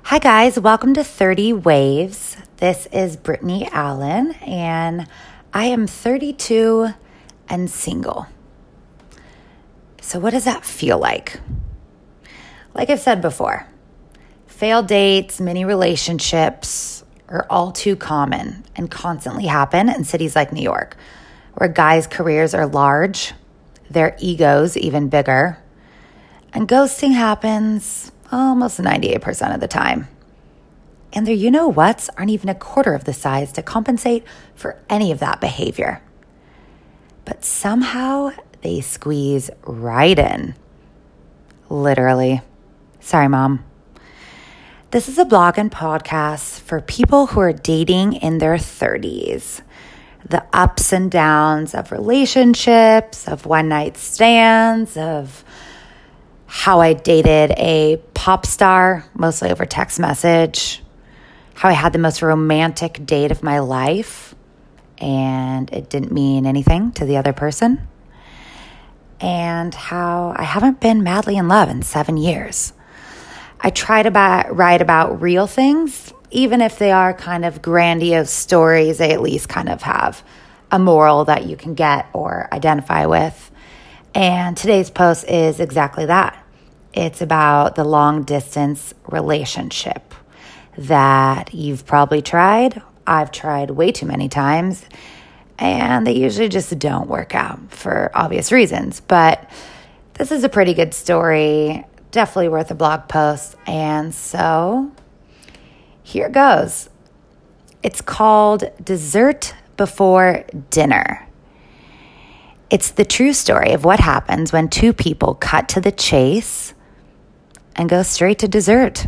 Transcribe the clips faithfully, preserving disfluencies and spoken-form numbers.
Hi guys, welcome to thirty Waves. This is Brittany Allen and I am thirty-two and single. So what does that feel like? Like I've said before, failed dates, mini relationships are all too common and constantly happen in cities like New York, where guys' careers are large, their egos even bigger, and ghosting happens almost ninety-eight percent of the time. And their you-know-whats aren't even a quarter of the size to compensate for any of that behavior. But somehow they squeeze right in. Literally. Sorry, Mom. This is a blog and podcast for people who are dating in their thirties. The ups and downs of relationships, of one-night stands, of how I dated a pop star, mostly over text message, how I had the most romantic date of my life, and it didn't mean anything to the other person, and how I haven't been madly in love in seven years. I try to buy, write about real things, even if they are kind of grandiose stories, they at least kind of have a moral that you can get or identify with. And today's post is exactly that. It's about the long distance relationship that you've probably tried. I've tried way too many times, and they usually just don't work out for obvious reasons. But this is a pretty good story, definitely worth a blog post. And so here goes. It's called Dessert Before Dinner. It's the true story of what happens when two people cut to the chase and go straight to dessert.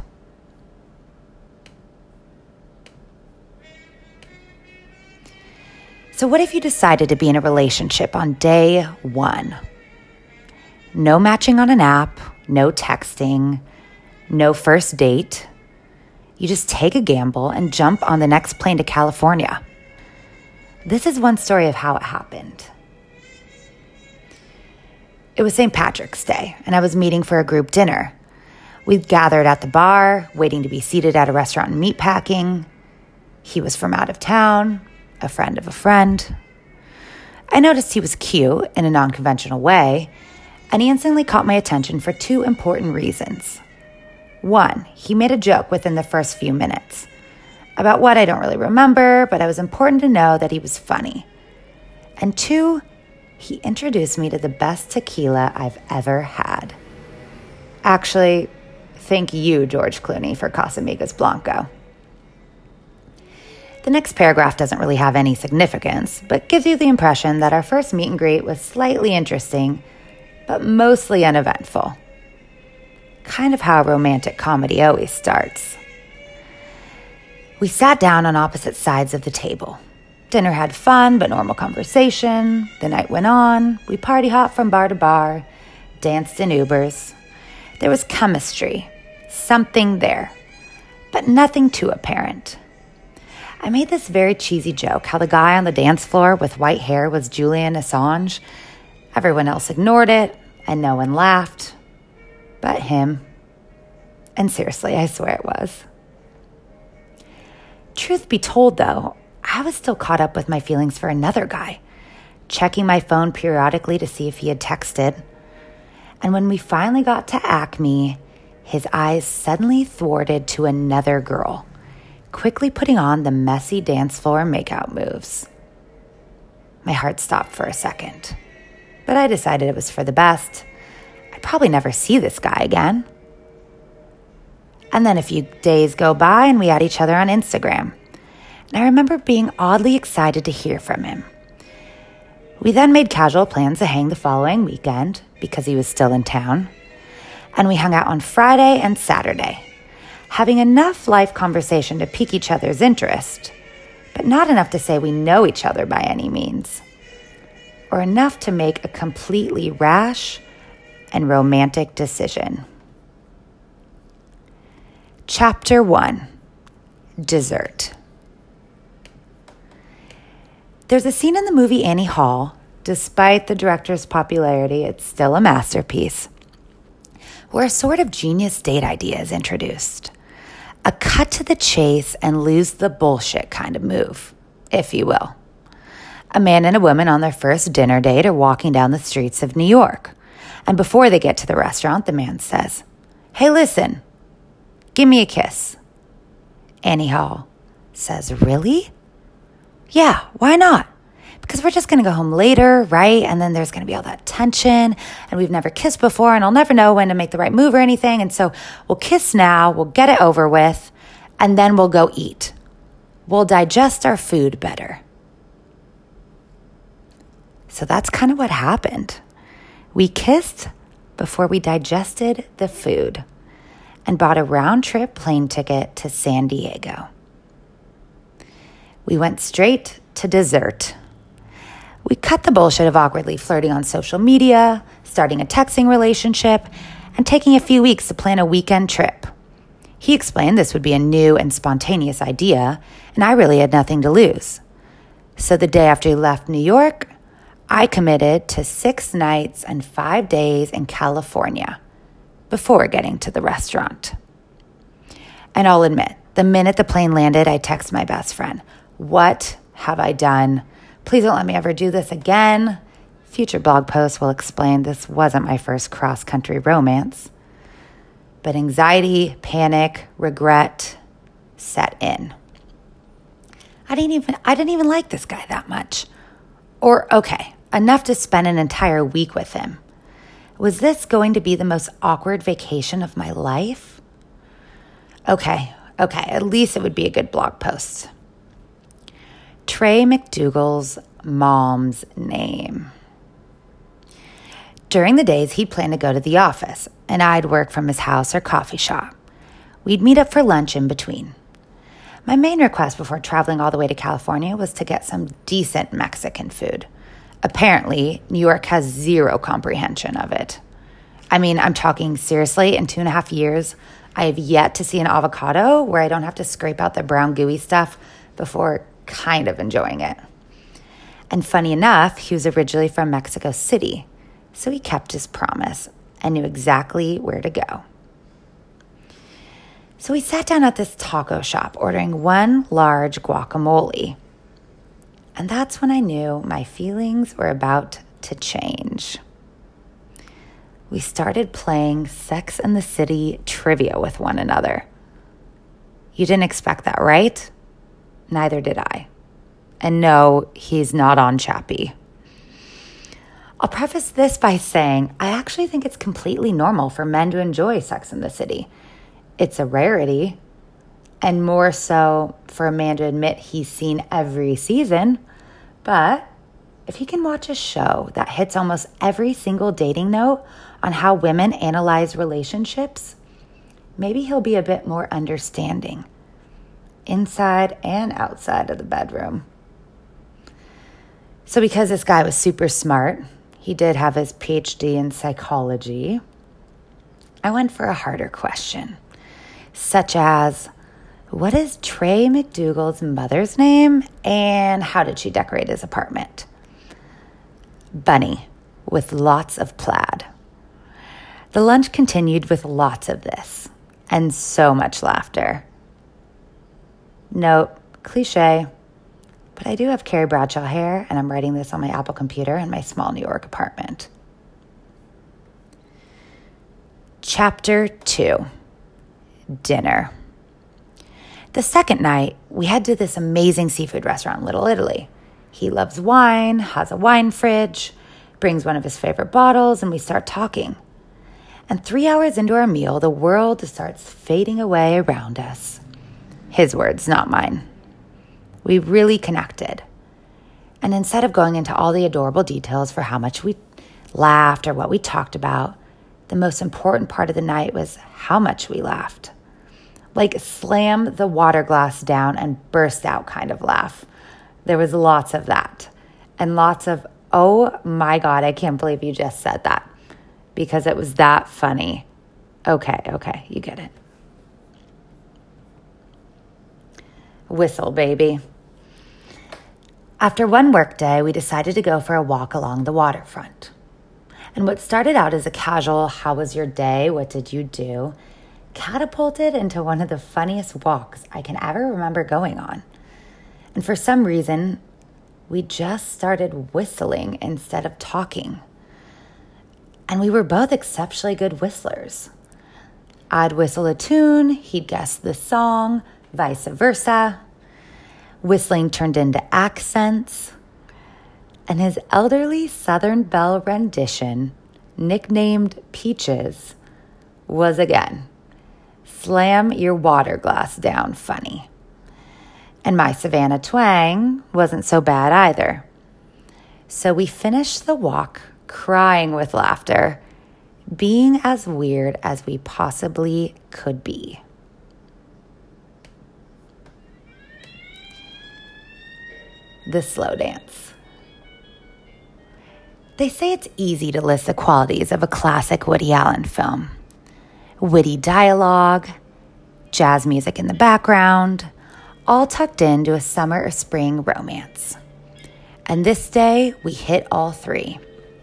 So what if you decided to be in a relationship on day one? No matching on an app, no texting, no first date. You just take a gamble and jump on the next plane to California. This is one story of how it happened. It was Saint Patrick's Day, and I was meeting for a group dinner. We'd gathered at the bar, waiting to be seated at a restaurant in Meatpacking. He was from out of town, a friend of a friend. I noticed he was cute in a non-conventional way, and he instantly caught my attention for two important reasons. One, he made a joke within the first few minutes about what I don't really remember, but it was important to know that he was funny. And two, he introduced me to the best tequila I've ever had. Actually, thank you, George Clooney, for Casamigos Blanco. The next paragraph doesn't really have any significance, but gives you the impression that our first meet and greet was slightly interesting, but mostly uneventful. Kind of how a romantic comedy always starts. We sat down on opposite sides of the table. Dinner had fun but normal conversation. The night went on. We party hopped from bar to bar, danced in Ubers. There was chemistry, something there, but nothing too apparent. I made this very cheesy joke, how the guy on the dance floor with white hair was Julian Assange. Everyone else ignored it, and no one laughed, but him. And seriously, I swear it was. Truth be told, though, I was still caught up with my feelings for another guy, checking my phone periodically to see if he had texted. And when we finally got to Acme, his eyes suddenly thwarted to another girl, quickly putting on the messy dance floor makeout moves. My heart stopped for a second, but I decided it was for the best. I'd probably never see this guy again. And then a few days go by and we add each other on Instagram. And I remember being oddly excited to hear from him. We then made casual plans to hang the following weekend because he was still in town. And we hung out on Friday and Saturday, having enough life conversation to pique each other's interest, but not enough to say we know each other by any means, or enough to make a completely rash and romantic decision. Chapter one, Dessert. There's a scene in the movie Annie Hall. Despite the director's popularity, it's still a masterpiece, where a sort of genius date idea is introduced. A cut to the chase and lose the bullshit kind of move, if you will. A man and a woman on their first dinner date are walking down the streets of New York. And before they get to the restaurant, the man says, "Hey, listen, give me a kiss." Annie Hall says, "Really?" "Yeah, why not? Because we're just going to go home later, right? And then there's going to be all that tension, and we've never kissed before, and I'll never know when to make the right move or anything. And so we'll kiss now, we'll get it over with, and then we'll go eat. We'll digest our food better." So that's kind of what happened. We kissed before we digested the food and bought a round-trip plane ticket to San Diego. We went straight to dessert. We cut the bullshit of awkwardly flirting on social media, starting a texting relationship, and taking a few weeks to plan a weekend trip. He explained this would be a new and spontaneous idea, and I really had nothing to lose. So the day after he left New York, I committed to six nights and five days in California before getting to the restaurant. And I'll admit, the minute the plane landed, I texted my best friend, "What have I done? Please don't let me ever do this again." Future blog posts will explain this wasn't my first cross-country romance. But anxiety, panic, regret set in. I didn't even I didn't even like this guy that much. Or, okay, enough to spend an entire week with him. Was this going to be the most awkward vacation of my life? Okay, okay, at least it would be a good blog post. Trey McDougal's mom's name. During the days, he'd plan to go to the office, and I'd work from his house or coffee shop. We'd meet up for lunch in between. My main request before traveling all the way to California was to get some decent Mexican food. Apparently, New York has zero comprehension of it. I mean, I'm talking seriously, in two and a half years, I have yet to see an avocado where I don't have to scrape out the brown gooey stuff before kind of enjoying it. And funny enough, he was originally from Mexico City, so he kept his promise and knew exactly where to go. So we sat down at this taco shop, ordering one large guacamole. And that's when I knew my feelings were about to change. We started playing Sex and the City trivia with one another. You didn't expect that, right? Neither did I. And no, he's not on Chappie. I'll preface this by saying I actually think it's completely normal for men to enjoy Sex and the City. It's a rarity, and more so for a man to admit he's seen every season. But if he can watch a show that hits almost every single dating note on how women analyze relationships, maybe he'll be a bit more understanding, inside and outside of the bedroom. So because this guy was super smart, he did have his P H D in psychology, I went for a harder question, such as, what is Trey McDougal's mother's name, and how did she decorate his apartment? Bunny, with lots of plaid. The lunch continued with lots of this, and so much laughter. Note, cliche, but I do have Carrie Bradshaw hair, and I'm writing this on my Apple computer in my small New York apartment. Chapter two, Dinner. The second night, we head to this amazing seafood restaurant in Little Italy. He loves wine, has a wine fridge, brings one of his favorite bottles, and we start talking. And three hours into our meal, the world starts fading away around us. His words, not mine. We really connected. And instead of going into all the adorable details for how much we laughed or what we talked about, the most important part of the night was how much we laughed. Like slam the water glass down and burst out kind of laugh. There was lots of that. And lots of, oh my God, I can't believe you just said that. Because it was that funny. Okay, okay, you get it. Whistle, baby. After one workday, we decided to go for a walk along the waterfront. And what started out as a casual, how was your day, what did you do, catapulted into one of the funniest walks I can ever remember going on. And for some reason, we just started whistling instead of talking. And we were both exceptionally good whistlers. I'd whistle a tune, he'd guess the song, vice versa. Whistling turned into accents. And his elderly Southern Belle rendition, nicknamed Peaches, was again, slam your water glass down funny. And my Savannah twang wasn't so bad either. So we finished the walk crying with laughter, being as weird as we possibly could be. The slow dance. They say it's easy to list the qualities of a classic Woody Allen film. Witty dialogue, jazz music in the background, all tucked into a summer or spring romance. And this day, we hit all three.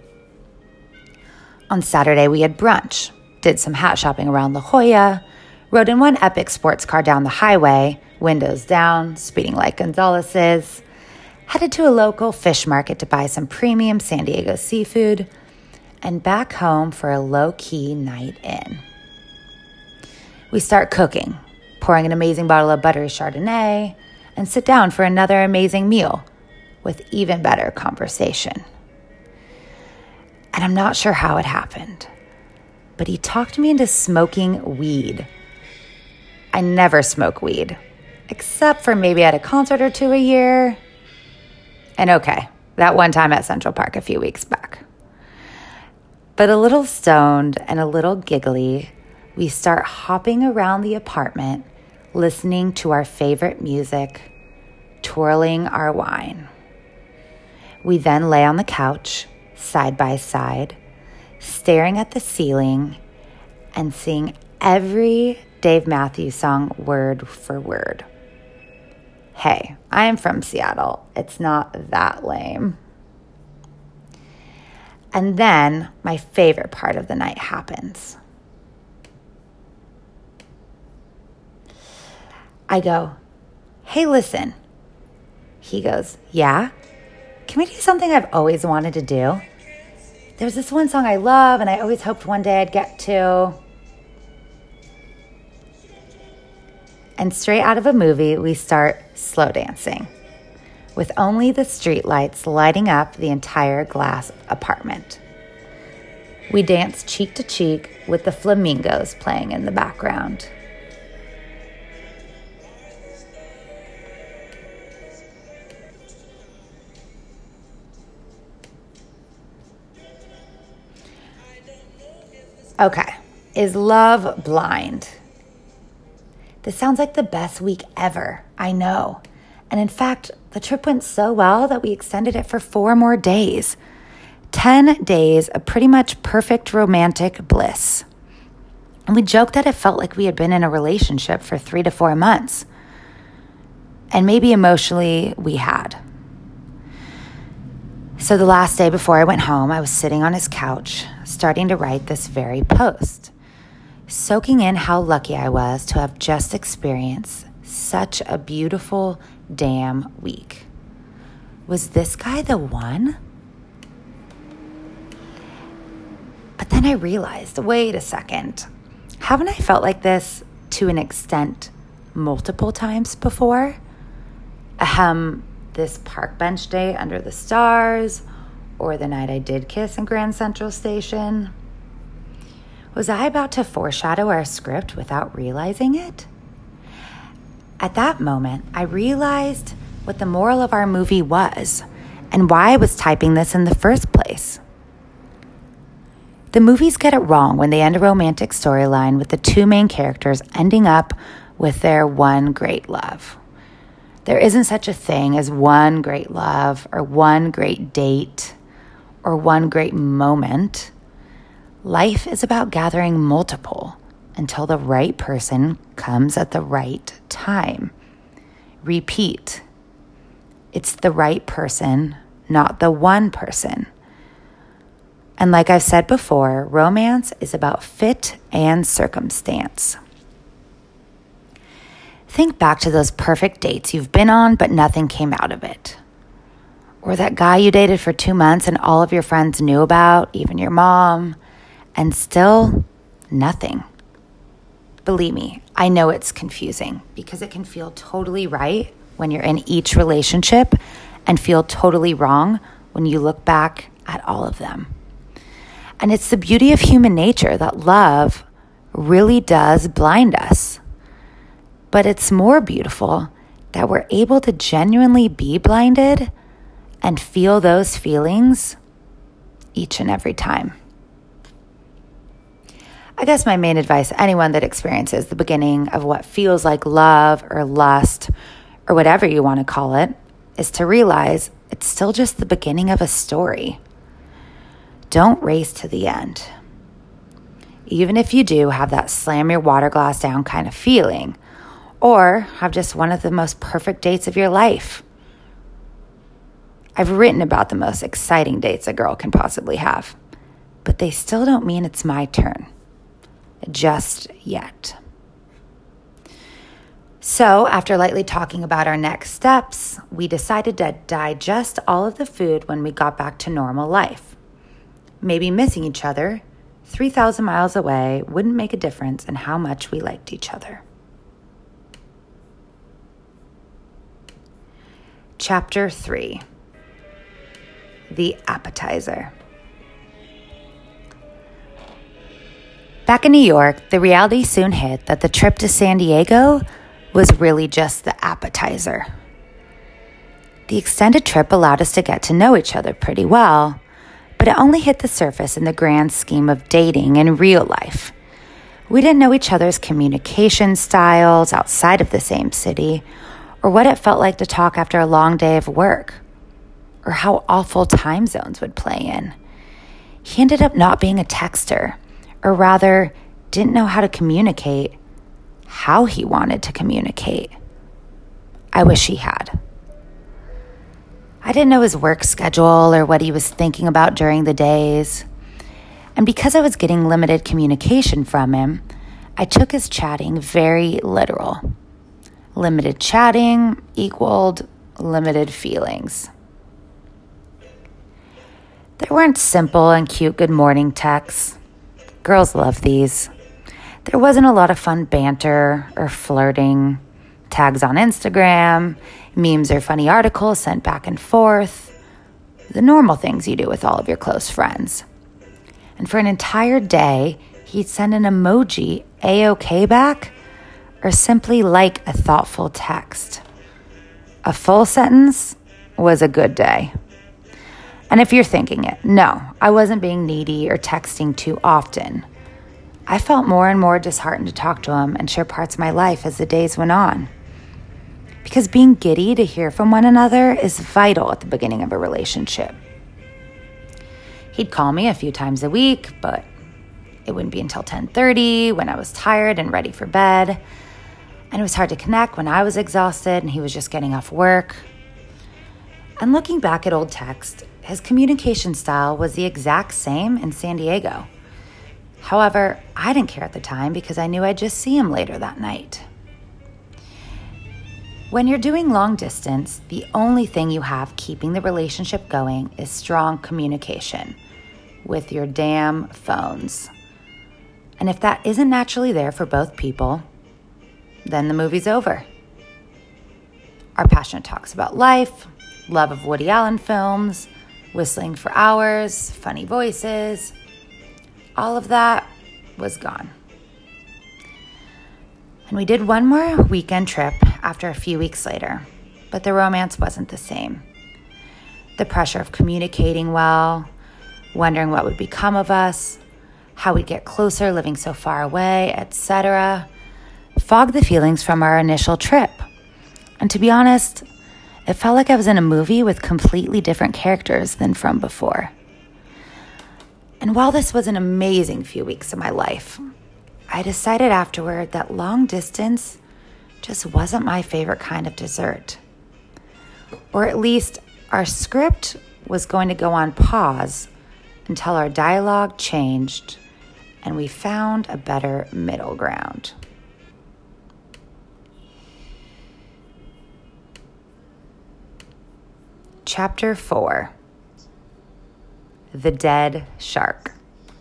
On Saturday, we had brunch, did some hat shopping around La Jolla, rode in one epic sports car down the highway, windows down, speeding like Gonzalez's, headed to a local fish market to buy some premium San Diego seafood, and back home for a low-key night in. We start cooking, pouring an amazing bottle of buttery Chardonnay, and sit down for another amazing meal with even better conversation. And I'm not sure how it happened, but he talked me into smoking weed. I never smoke weed, except for maybe at a concert or two a year. And okay, that one time at Central Park a few weeks back. But a little stoned and a little giggly, we start hopping around the apartment, listening to our favorite music, twirling our wine. We then lay on the couch, side by side, staring at the ceiling and sing every Dave Matthews song word for word. Hey, I am from Seattle. It's not that lame. And then my favorite part of the night happens. I go, hey, listen. He goes, yeah? Can we do something I've always wanted to do? There's this one song I love and I always hoped one day I'd get to. And straight out of a movie, we start slow dancing, with only the streetlights lighting up the entire glass apartment. We dance cheek to cheek with the flamingos playing in the background. Okay, is love blind? This sounds like the best week ever, I know. And in fact, the trip went so well that we extended it for four more days. Ten days of pretty much perfect romantic bliss. And we joked that it felt like we had been in a relationship for three to four months. And maybe emotionally, we had. So the last day before I went home, I was sitting on his couch, starting to write this very post, soaking in how lucky I was to have just experienced such a beautiful damn week. Was this guy the one? But then I realized, wait a second, haven't I felt like this to an extent multiple times before? Ahem, this park bench day under the stars, or the night I did kiss in Grand Central Station. Was I about to foreshadow our script without realizing it? At that moment, I realized what the moral of our movie was and why I was typing this in the first place. The movies get it wrong when they end a romantic storyline with the two main characters ending up with their one great love. There isn't such a thing as one great love or one great date or one great moment. Life is about gathering multiple until the right person comes at the right time. Repeat. It's the right person, not the one person. And like I've said before, romance is about fit and circumstance. Think back to those perfect dates you've been on, but nothing came out of it. Or that guy you dated for two months and all of your friends knew about, even your mom, and still nothing. Believe me, I know it's confusing because it can feel totally right when you're in each relationship and feel totally wrong when you look back at all of them. And it's the beauty of human nature that love really does blind us. But it's more beautiful that we're able to genuinely be blinded and feel those feelings each and every time. I guess my main advice to anyone that experiences the beginning of what feels like love or lust or whatever you want to call it is to realize it's still just the beginning of a story. Don't race to the end. Even if you do have that slam your water glass down kind of feeling, or have just one of the most perfect dates of your life. I've written about the most exciting dates a girl can possibly have, but they still don't mean it's my turn. Just yet. So, after lightly talking about our next steps, we decided to digest all of the food when we got back to normal life. Maybe missing each other three thousand miles away wouldn't make a difference in how much we liked each other. Chapter three. The appetizer. Back in New York, the reality soon hit that the trip to San Diego was really just the appetizer. The extended trip allowed us to get to know each other pretty well, but it only hit the surface in the grand scheme of dating in real life. We didn't know each other's communication styles outside of the same city, or what it felt like to talk after a long day of work, or how awful time zones would play in. He ended up not being a texter, or rather, didn't know how to communicate how he wanted to communicate. I wish he had. I didn't know his work schedule or what he was thinking about during the days. And because I was getting limited communication from him, I took his chatting very literal. Limited chatting equaled limited feelings. There weren't simple and cute good morning texts. Girls love these. There wasn't a lot of fun banter or flirting, tags on Instagram, memes or funny articles sent back and forth, the normal things you do with all of your close friends. And for an entire day, he'd send an emoji A-OK back or simply like a thoughtful text. A full sentence was a good day. And if you're thinking it, no, I wasn't being needy or texting too often. I felt more and more disheartened to talk to him and share parts of my life as the days went on. Because being giddy to hear from one another is vital at the beginning of a relationship. He'd call me a few times a week, but it wouldn't be until ten thirty when I was tired and ready for bed. And it was hard to connect when I was exhausted and he was just getting off work. And looking back at old text, his communication style was the exact same in San Diego. However, I didn't care at the time because I knew I'd just see him later that night. When you're doing long distance, the only thing you have keeping the relationship going is strong communication with your damn phones. And if that isn't naturally there for both people, then the movie's over. Our passionate talks about life, love of Woody Allen films, whistling for hours, funny voices, all of that was gone. And we did one more weekend trip after a few weeks later, but the romance wasn't the same. The pressure of communicating well, wondering what would become of us, how we'd get closer living so far away, et cetera, fogged the feelings from our initial trip. And to be honest, it felt like I was in a movie with completely different characters than from before. And while this was an amazing few weeks of my life, I decided afterward that long distance just wasn't my favorite kind of dessert. Or at least our script was going to go on pause until our dialogue changed and we found a better middle ground. Chapter four, The Dead Shark.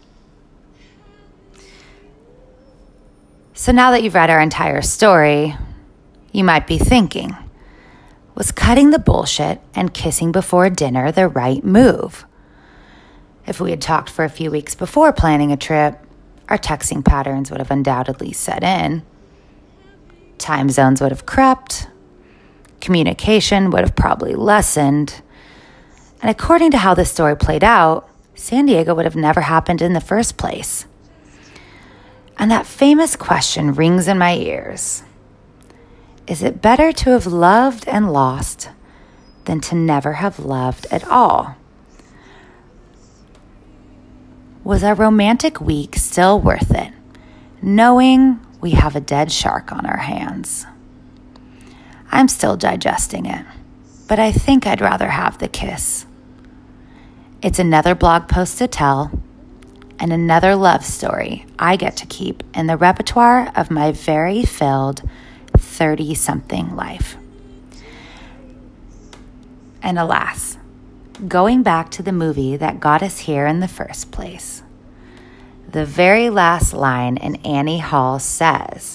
So now that you've read our entire story, you might be thinking, was cutting the bullshit and kissing before dinner the right move? If we had talked for a few weeks before planning a trip, our texting patterns would have undoubtedly set in. Time zones would have crept. Communication would have probably lessened. And according to how this story played out, San Diego would have never happened in the first place. And that famous question rings in my ears. Is it better to have loved and lost than to never have loved at all? Was our romantic week still worth it, knowing we have a dead shark on our hands? I'm still digesting it, but I think I'd rather have the kiss. It's another blog post to tell, and another love story I get to keep in the repertoire of my very filled thirty-something life. And alas, going back to the movie that got us here in the first place, the very last line in Annie Hall says,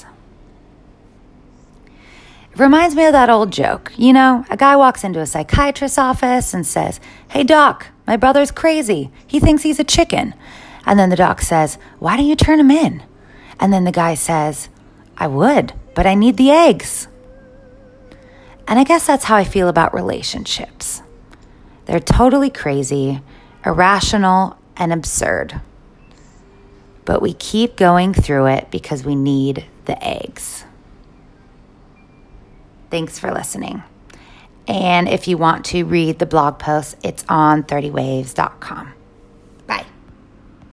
it reminds me of that old joke. You know, a guy walks into a psychiatrist's office and says, "Hey doc, my brother's crazy. He thinks he's a chicken." And then the doc says, "Why don't you turn him in?" And then the guy says, "I would, but I need the eggs." And I guess that's how I feel about relationships. They're totally crazy, irrational, and absurd. But we keep going through it because we need the eggs. Thanks for listening. And if you want to read the blog post, it's on thirty waves dot com.